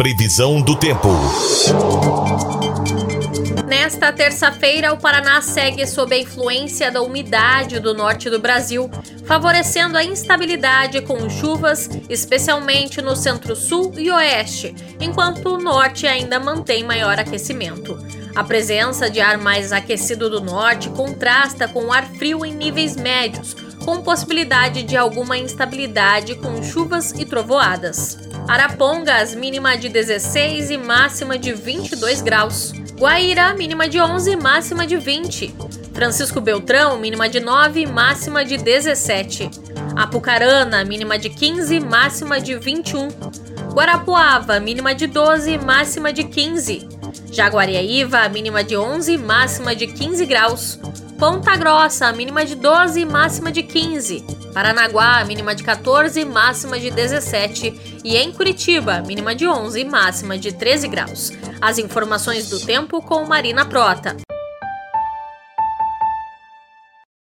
Previsão do tempo. Nesta terça-feira, o Paraná segue sob a influência da umidade do norte do Brasil, favorecendo a instabilidade com chuvas, especialmente no centro-sul e oeste, enquanto o norte ainda mantém maior aquecimento. A presença de ar mais aquecido do norte contrasta com o ar frio em níveis médios, com possibilidade de alguma instabilidade com chuvas e trovoadas. Arapongas, mínima de 16 e máxima de 22 graus. Guaíra, mínima de 11 e máxima de 20. Francisco Beltrão, mínima de 9 e máxima de 17. Apucarana, mínima de 15 e máxima de 21. Guarapuava, mínima de 12 e máxima de 15. Jaguariaíva, mínima de 11 e máxima de 15 graus. Ponta Grossa, mínima de 12 e máxima de 15. Paranaguá, mínima de 14 e máxima de 17. E em Curitiba, mínima de 11 e máxima de 13 graus. As informações do tempo com Marina Prota.